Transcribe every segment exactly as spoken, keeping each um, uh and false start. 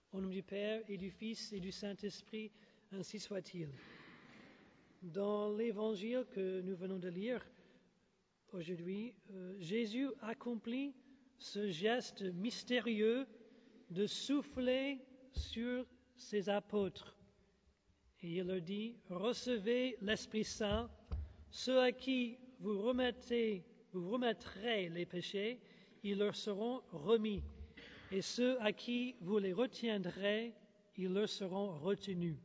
Au nom du Père et du Fils et du Saint-Esprit, ainsi soit-il. Dans l'évangile que nous venons de lire aujourd'hui, euh, Jésus accomplit ce geste mystérieux de souffler sur ses apôtres. Et il leur dit, recevez l'Esprit Saint, ceux à qui vous remettez, vous remettrez les péchés, ils leur seront remis. Et ceux à qui vous les retiendrez, ils leur seront retenus.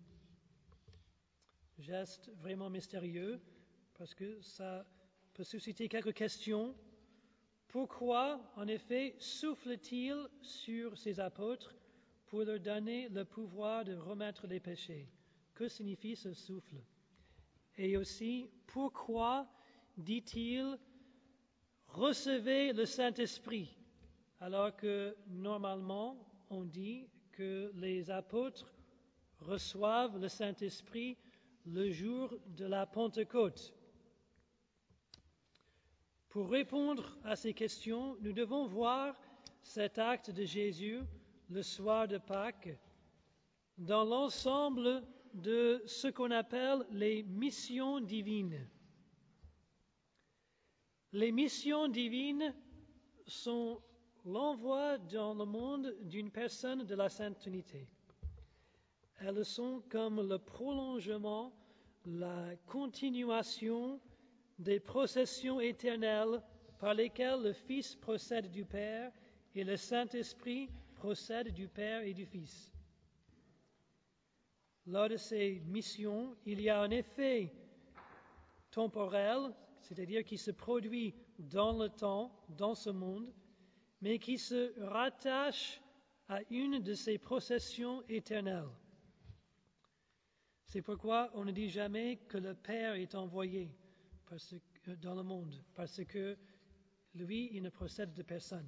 Geste vraiment mystérieux, parce que ça peut susciter quelques questions. Pourquoi, en effet, souffle-t-il sur ses apôtres pour leur donner le pouvoir de remettre les péchés? Que signifie ce souffle? Et aussi, pourquoi dit-il « recevez le Saint-Esprit » alors que normalement on dit que les apôtres reçoivent le Saint-Esprit le jour de la Pentecôte. Pour répondre à ces questions, nous devons voir cet acte de Jésus le soir de Pâques dans l'ensemble de ce qu'on appelle les missions divines. Les missions divines sont l'envoi dans le monde d'une personne de la Sainte Trinité. Elles sont comme le prolongement, la continuation des processions éternelles par lesquelles le Fils procède du Père et le Saint-Esprit procède du Père et du Fils. Lors de ces missions, il y a un effet temporel, c'est-à-dire qui se produit dans le temps, dans ce monde, mais qui se rattache à une de ces processions éternelles. C'est pourquoi on ne dit jamais que le Père est envoyé parce que, dans le monde, parce que lui, il ne procède de personne.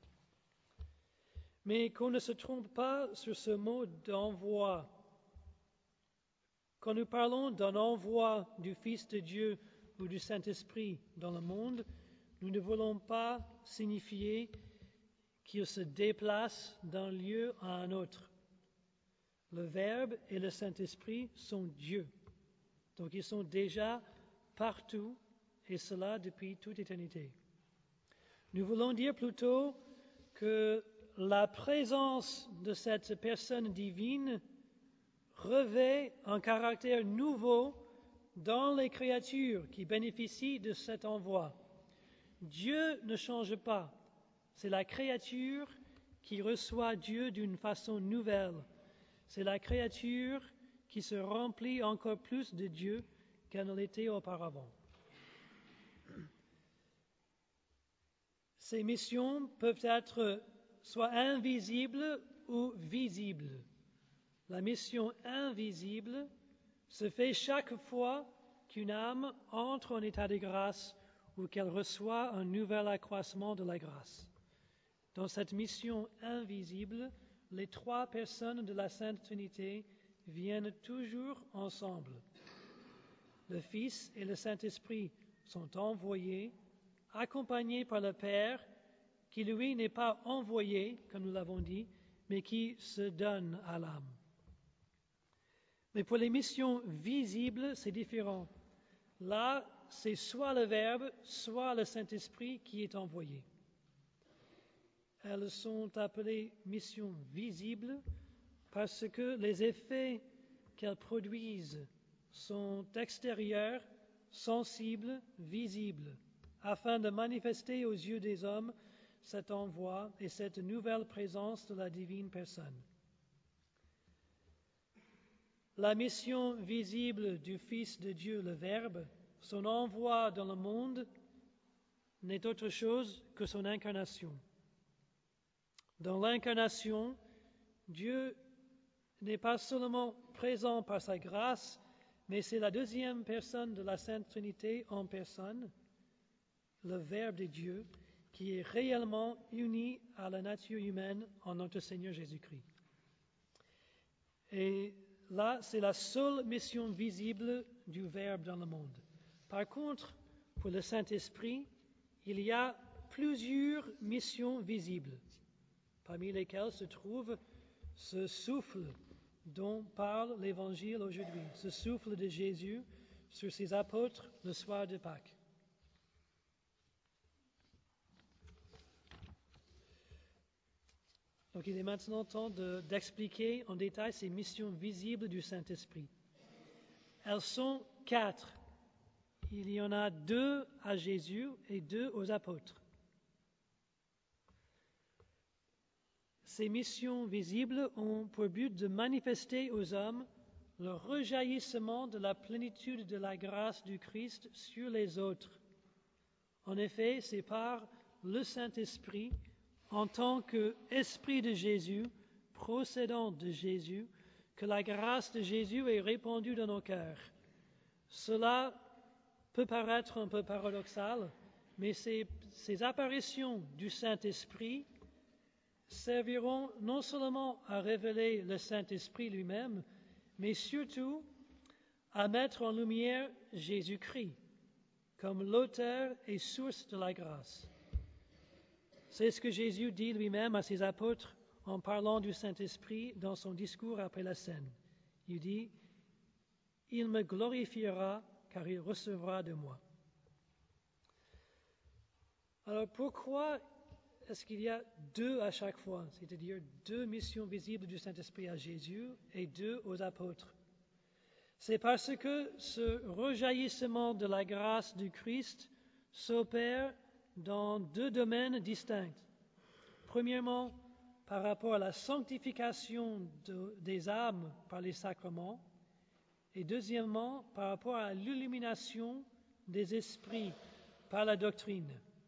Mais qu'on ne se trompe pas sur ce mot d'envoi. Quand nous parlons d'un envoi du Fils de Dieu ou du Saint-Esprit dans le monde, nous ne voulons pas signifier qu'il se déplace d'un lieu à un autre. Le Verbe et le Saint-Esprit sont Dieu. Donc ils sont déjà partout, et cela depuis toute éternité. Nous voulons dire plutôt que la présence de cette personne divine revêt un caractère nouveau dans les créatures qui bénéficient de cet envoi. Dieu ne change pas. C'est la créature qui reçoit Dieu d'une façon nouvelle. C'est la créature qui se remplit encore plus de Dieu qu'elle ne l'était auparavant. Ces missions peuvent être soit invisibles ou visibles. La mission invisible se fait chaque fois qu'une âme entre en état de grâce ou qu'elle reçoit un nouvel accroissement de la grâce. Dans cette mission invisible, les trois personnes de la Sainte Trinité viennent toujours ensemble. Le Fils et le Saint-Esprit sont envoyés, accompagnés par le Père, qui lui n'est pas envoyé, comme nous l'avons dit, mais qui se donne à l'âme. Mais pour les missions visibles, c'est différent. Là, c'est soit le Verbe, soit le Saint-Esprit qui est envoyé. Elles sont appelées missions visibles parce que les effets qu'elles produisent sont extérieurs, sensibles, visibles, afin de manifester aux yeux des hommes cet envoi et cette nouvelle présence de la divine personne. La mission visible du Fils de Dieu, le Verbe, son envoi dans le monde, n'est autre chose que son incarnation. Dans l'incarnation, Dieu n'est pas seulement présent par sa grâce, mais c'est la deuxième personne de la Sainte Trinité en personne, le Verbe de Dieu, qui est réellement uni à la nature humaine en notre Seigneur Jésus-Christ. Et là, c'est la seule mission visible du Verbe dans le monde. Par contre, pour le Saint-Esprit, il y a plusieurs missions visibles, parmi lesquelles se trouve ce souffle dont parle l'Évangile aujourd'hui, ce souffle de Jésus sur ses apôtres le soir de Pâques. Donc il est maintenant temps de, d'expliquer en détail ces missions visibles du Saint-Esprit. Elles sont quatre. Il y en a deux à Jésus et deux aux apôtres. Ces missions visibles ont pour but de manifester aux hommes le rejaillissement de la plénitude de la grâce du Christ sur les autres. En effet, c'est par le Saint-Esprit, en tant qu'Esprit de Jésus, procédant de Jésus, que la grâce de Jésus est répandue dans nos cœurs. Cela peut paraître un peu paradoxal, mais ces, ces apparitions du Saint-Esprit serviront non seulement à révéler le Saint-Esprit lui-même, mais surtout à mettre en lumière Jésus-Christ comme l'auteur et source de la grâce. C'est ce que Jésus dit lui-même à ses apôtres en parlant du Saint-Esprit dans son discours après la scène. Il dit « Il me glorifiera car il recevra de moi. » Alors pourquoi est-ce qu'il y a deux à chaque fois, c'est-à-dire deux missions visibles du Saint-Esprit à Jésus et deux aux apôtres? C'est parce que ce rejaillissement de la grâce du Christ s'opère dans deux domaines distincts. Premièrement, par rapport à la sanctification de, des âmes par les sacrements, et deuxièmement, par rapport à l'illumination des esprits par la doctrine.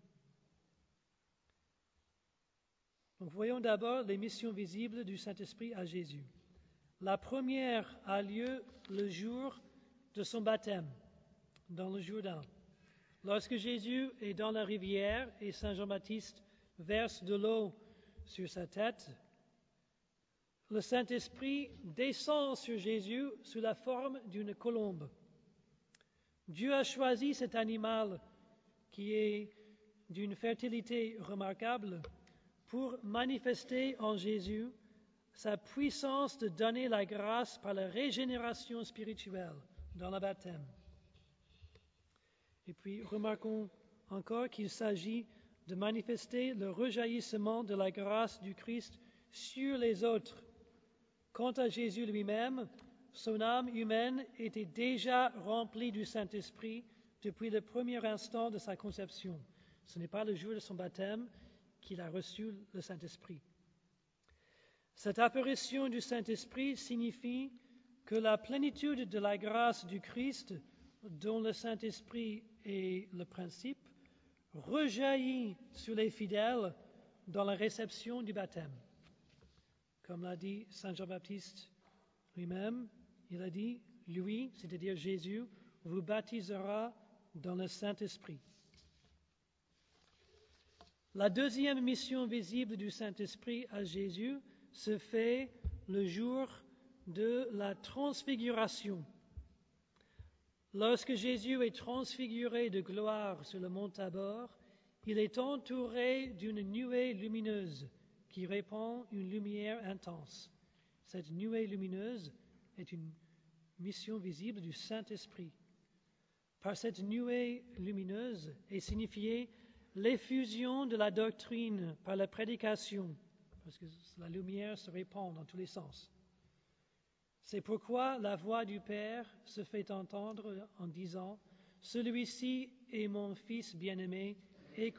Donc, voyons d'abord les missions visibles du Saint-Esprit à Jésus. La première a lieu le jour de son baptême, dans le Jourdain. Lorsque Jésus est dans la rivière et Saint Jean-Baptiste verse de l'eau sur sa tête, le Saint-Esprit descend sur Jésus sous la forme d'une colombe. Dieu a choisi cet animal qui est d'une fertilité remarquable pour manifester en Jésus sa puissance de donner la grâce par la régénération spirituelle dans le baptême. Et puis, remarquons encore qu'il s'agit de manifester le rejaillissement de la grâce du Christ sur les autres. Quant à Jésus lui-même, son âme humaine était déjà remplie du Saint-Esprit depuis le premier instant de sa conception. Ce n'est pas le jour de son baptême qu'il a reçu le Saint-Esprit. Cette apparition du Saint-Esprit signifie que la plénitude de la grâce du Christ, dont le Saint-Esprit est le principe, rejaillit sur les fidèles dans la réception du baptême. Comme l'a dit Saint Jean-Baptiste lui-même, il a dit, lui, c'est-à-dire Jésus, vous baptisera dans le Saint-Esprit. La deuxième mission visible du Saint-Esprit à Jésus se fait le jour de la transfiguration. Lorsque Jésus est transfiguré de gloire sur le mont Tabor, il est entouré d'une nuée lumineuse qui répand une lumière intense. Cette nuée lumineuse est une mission visible du Saint-Esprit. Par cette nuée lumineuse est signifiée l'effusion de la doctrine par la prédication, parce que la lumière se répand dans tous les sens. C'est pourquoi la voix du Père se fait entendre en disant « Celui-ci est mon Fils bien-aimé, écoutez-le ».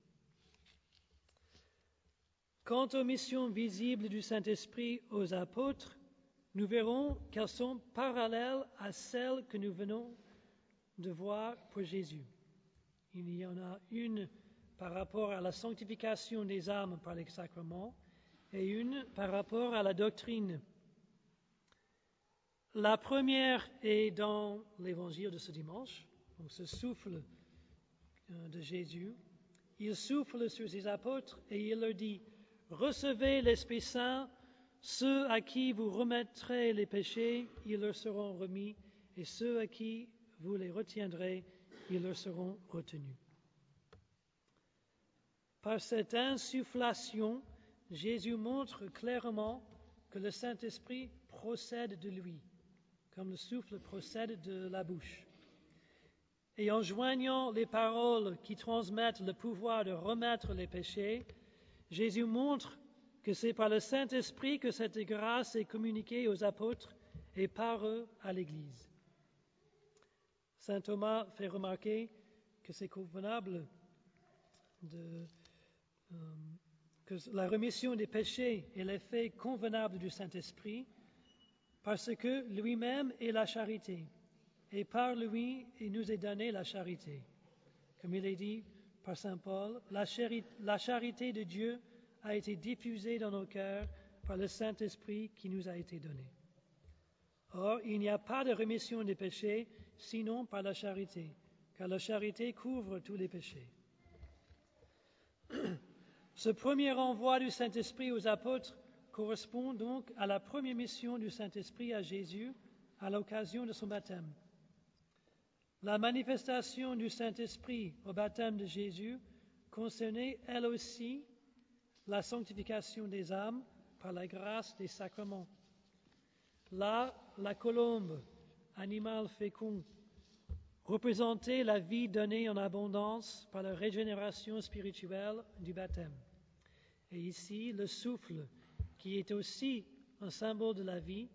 Quant aux missions visibles du Saint-Esprit aux apôtres, nous verrons qu'elles sont parallèles à celles que nous venons de voir pour Jésus. Il y en a une par rapport à la sanctification des âmes par les sacrements et une par rapport à la doctrine. La première est dans l'évangile de ce dimanche, donc ce souffle de Jésus. Il souffle sur ses apôtres et il leur dit « Recevez l'Esprit Saint, ceux à qui vous remettrez les péchés, ils leur seront remis, et ceux à qui vous les retiendrez, ils leur seront retenus. » Par cette insufflation, Jésus montre clairement que le Saint-Esprit procède de lui, comme le souffle procède de la bouche. Et en joignant les paroles qui transmettent le pouvoir de remettre les péchés, Jésus montre que c'est par le Saint-Esprit que cette grâce est communiquée aux apôtres et par eux à l'Église. Saint Thomas fait remarquer que c'est convenable de, euh, que la rémission des péchés est l'effet convenable du Saint-Esprit parce que lui-même est la charité et par lui il nous est donné la charité. Comme il est dit par Saint Paul, la, chari- la charité de Dieu a été diffusée dans nos cœurs par le Saint-Esprit qui nous a été donné. Or, il n'y a pas de rémission des péchés sinon par la charité, car la charité couvre tous les péchés. Ce premier envoi du Saint-Esprit aux apôtres correspond donc à la première mission du Saint-Esprit à Jésus à l'occasion de son baptême. La manifestation du Saint-Esprit au baptême de Jésus concernait elle aussi la sanctification des âmes par la grâce des sacrements. Là, la colombe, animal fécond, représentait la vie donnée en abondance par la régénération spirituelle du baptême. Et ici, le souffle, qui est aussi un symbole de la vie,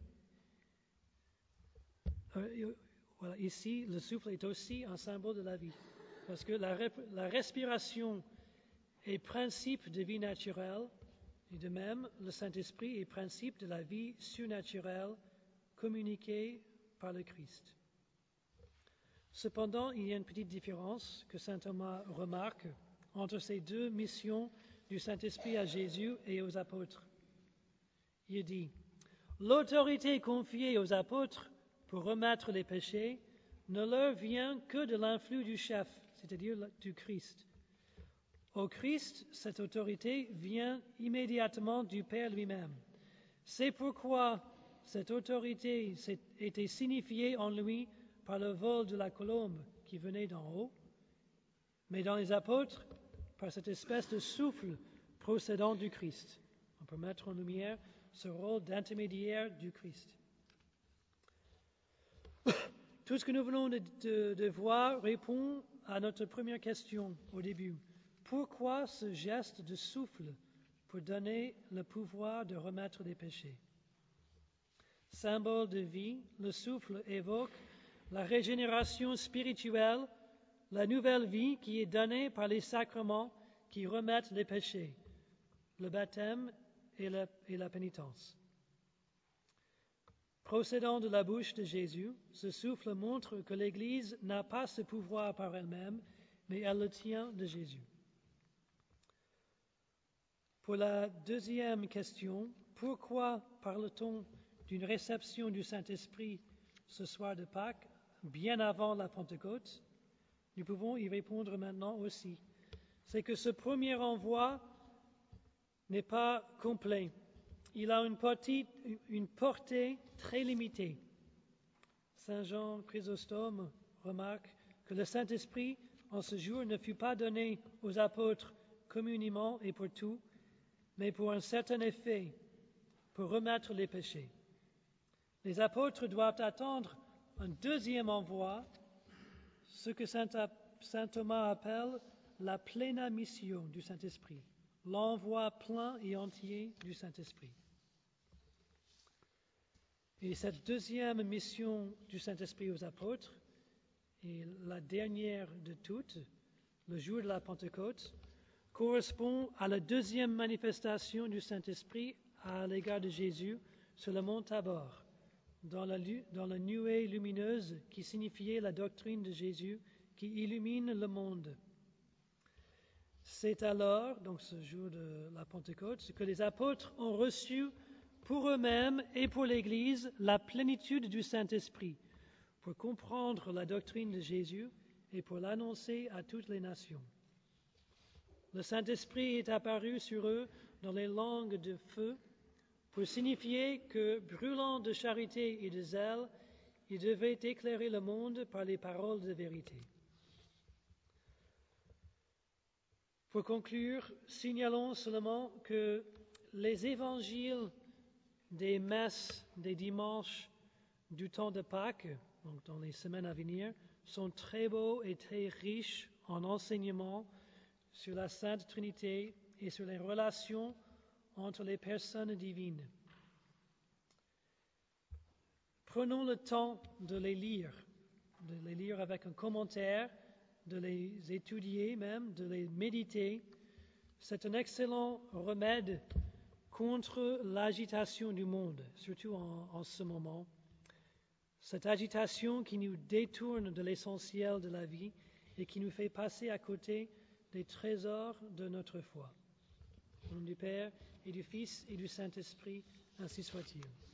euh, voilà, ici, le souffle est aussi un symbole de la vie, parce que la, la respiration est principe de vie naturelle, et de même, le Saint-Esprit est principe de la vie surnaturelle communiquée par le Christ. Cependant, il y a une petite différence que saint Thomas remarque entre ces deux missions du Saint-Esprit à Jésus et aux apôtres. Il dit, l'autorité confiée aux apôtres pour remettre les péchés ne leur vient que de l'influx du chef, c'est-à-dire du Christ. Au Christ, cette autorité vient immédiatement du Père lui-même. C'est pourquoi cette autorité était signifiée en lui par le vol de la colombe qui venait d'en haut, mais dans les apôtres, par cette espèce de souffle procédant du Christ. On peut mettre en lumière ce rôle d'intermédiaire du Christ. Tout ce que nous venons de, de, de voir répond à notre première question au début. Pourquoi ce geste de souffle pour donner le pouvoir de remettre les péchés? Symbole de vie, le souffle évoque la régénération spirituelle, la nouvelle vie qui est donnée par les sacrements qui remettent les péchés, le baptême et la, et la pénitence. Procédant de la bouche de Jésus, ce souffle montre que l'Église n'a pas ce pouvoir par elle-même, mais elle le tient de Jésus. Pour la deuxième question, pourquoi parle-t-on d'une réception du Saint-Esprit ce soir de Pâques, bien avant la Pentecôte? Nous pouvons y répondre maintenant aussi. C'est que ce premier envoi n'est pas complet. Il a une, petite, une portée très limitée. Saint Jean Chrysostome remarque que le Saint-Esprit, en ce jour, ne fut pas donné aux apôtres communément et pour tout, mais pour un certain effet, pour remettre les péchés. Les apôtres doivent attendre un deuxième envoi, ce que saint, saint Thomas appelle la plena mission du Saint-Esprit, l'envoi plein et entier du Saint-Esprit. Et cette deuxième mission du Saint-Esprit aux apôtres, et la dernière de toutes, le jour de la Pentecôte, correspond à la deuxième manifestation du Saint-Esprit à l'égard de Jésus sur le mont Tabor, dans la, dans la nuée lumineuse qui signifiait la doctrine de Jésus qui illumine le monde. C'est alors, donc ce jour de la Pentecôte, que les apôtres ont reçu pour eux-mêmes et pour l'Église la plénitude du Saint-Esprit, pour comprendre la doctrine de Jésus et pour l'annoncer à toutes les nations. Le Saint-Esprit est apparu sur eux dans les langues de feu pour signifier que, brûlant de charité et de zèle, ils devaient éclairer le monde par les paroles de vérité. Pour conclure, signalons seulement que les évangiles des messes des dimanches du temps de Pâques, donc dans les semaines à venir, sont très beaux et très riches en enseignements sur la Sainte Trinité et sur les relations entre les personnes divines. Prenons le temps de les lire, de les lire avec un commentaire, de les étudier même, de les méditer. C'est un excellent remède contre l'agitation du monde, surtout en, en ce moment. Cette agitation qui nous détourne de l'essentiel de la vie et qui nous fait passer à côté des trésors de notre foi. Au nom du Père et du Fils et du Saint-Esprit, ainsi soit-il.